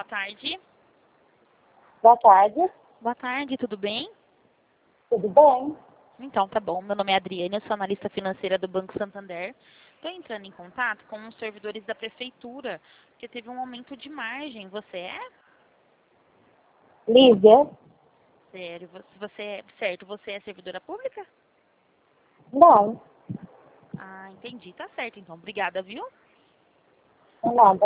tarde. Boa tarde, Boa tarde, tudo bem? tudo bem? Então, tá bom. Meu nome é Adriane, eu sou analista financeira do Banco Santander. Estou entrando em contato com os servidores da prefeitura, porque teve um aumento de margem. Você é? Lívia? Sério, você é certo, você é servidora pública? Não, Ah, entendi. Tá certo, então. Obrigada, viu? não nada.